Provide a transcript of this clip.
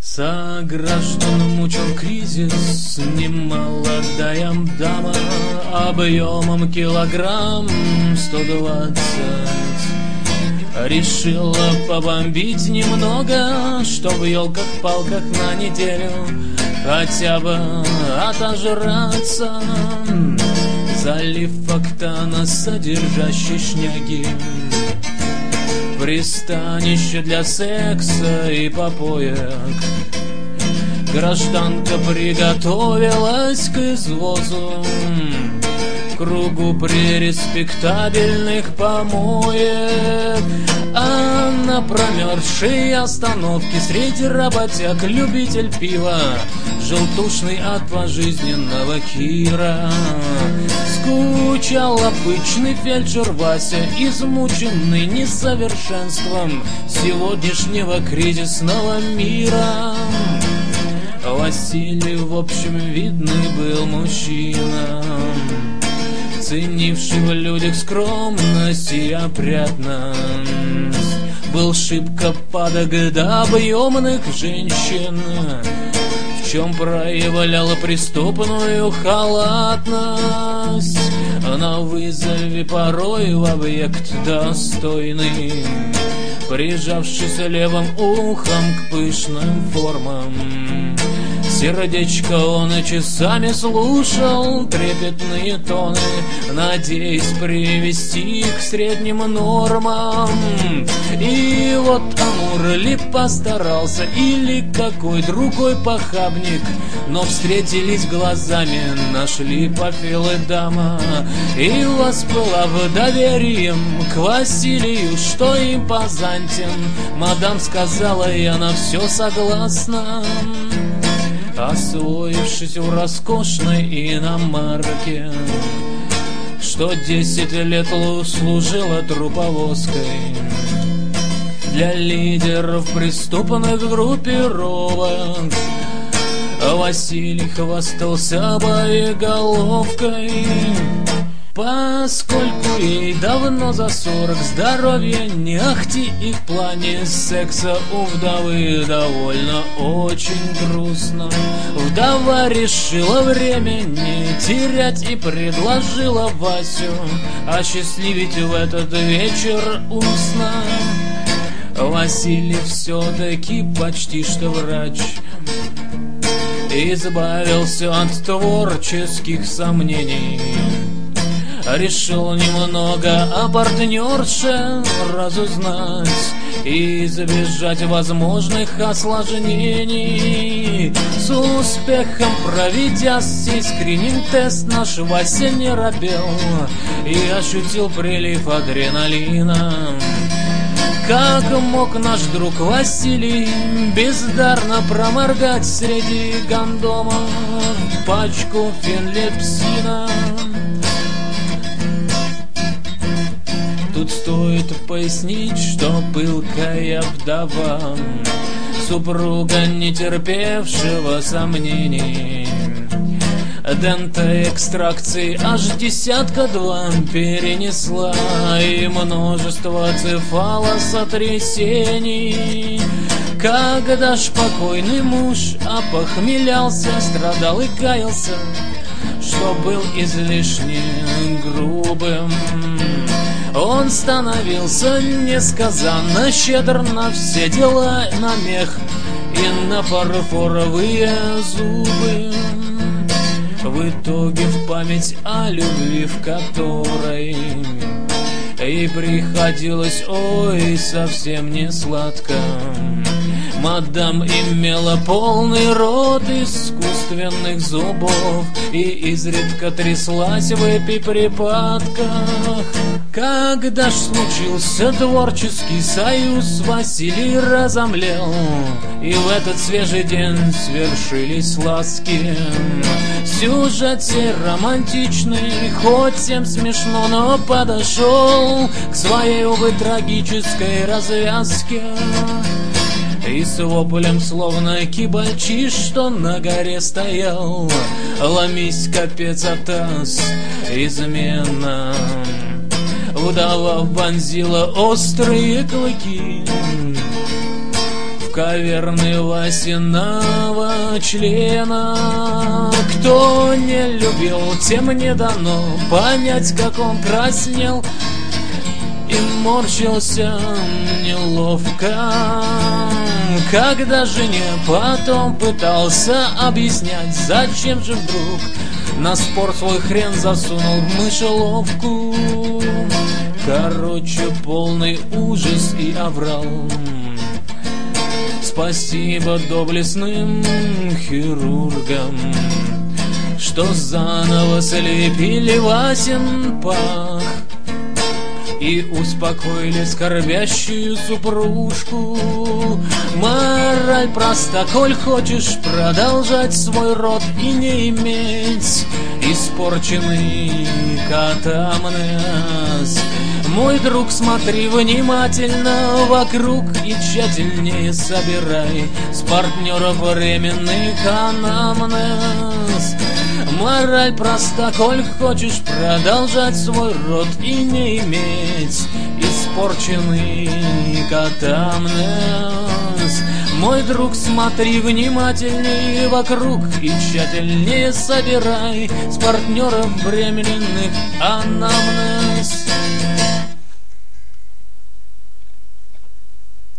Сограждан мучил кризис, немолодая дама, объемом килограмм 120. Решила побомбить немного, чтоб в елках-палках на неделю хотя бы отожраться. Залив октана, содержащий шняги, пристанище для секса и попоек. Гражданка приготовилась к извозу в кругу при респектабельных помоек. А на промерзшей остановке среди работяг любитель пива, желтушный от пожизненного Кира, скучал обычный фельдшер Вася, измученный несовершенством сегодняшнего кризисного мира. Василий, в общем, видный был мужчина, ценивший в людях скромность и опрятность. Был шибко падок до объемных женщин, в чем проявляла преступную халатность. На вызове порой в объект достойный, прижавшись левым ухом к пышным формам. Сердечко он и часами слушал трепетные тоны, надеясь привести к средним нормам. И вот Амур ли постарался, или какой другой похабник, но встретились глазами, нашли Павел и дама. И воспылав доверием к Василию, что импозантен, мадам сказала, я на все согласна. Освоившись в роскошной иномарке, что 10 лет служила труповозкой для лидеров преступных группировок, Василий хвастался боеголовкой. Поскольку ей давно за 40, здоровье не ахти, и в плане секса у вдовы довольно очень грустно. Вдова решила время не терять и предложила Васю осчастливить в этот вечер устно. Василий все-таки почти что врач, избавился от творческих сомнений, решил немного о партнерше разузнать и избежать возможных осложнений. С успехом проведя сей скрининг-тест, наш Вася не робел и ощутил прилив адреналина. Как мог наш друг Василий бездарно проморгать среди гандома пачку фенлепсина? Тут стоит пояснить, что пылкая вдова, супруга, не терпевшего сомнений, дентоэкстракции аж 10-2 перенесла и множество цефалосотрясений. Когда ж покойный муж опохмелялся, страдал и каялся, что был излишне грубым. Он становился несказанно щедр на все дела, на мех и на фарфоровые зубы. В итоге в память о любви, в которой и приходилось, ой, совсем не сладко, мадам имела полный рот искусственных зубов и изредка тряслась в эпиприпадках. Когда ж случился творческий союз, Василий разомлел, и в этот свежий день свершились ласки. Сюжет сей романтичный, хоть всем смешно, но подошел к своей, увы, трагической развязке. И с воплем, словно кибальчиш, что на горе стоял, ломись, капец, атас, измена. Вдова вонзила острые клыки в легковерный Васиного члена. Кто не любил, тем не дано понять, как он краснел и морщился неловко, когда жене потом пытался объяснять, зачем же вдруг на спор свой хрен засунул в мышеловку. Короче, полный ужас и оврал. Спасибо доблестным хирургам, что заново слепили Васин пах и успокоили скорбящую супружку. Мораль проста: коль хочешь продолжать свой род и не иметь испорченный катамнез, мой друг, смотри внимательно вокруг и тщательнее собирай с партнеров временный анамнез. Мораль проста: коль хочешь продолжать свой род и не иметь испорченный катамнез, мой друг, смотри внимательнее вокруг и тщательнее собирай с партнеров временных анамнез.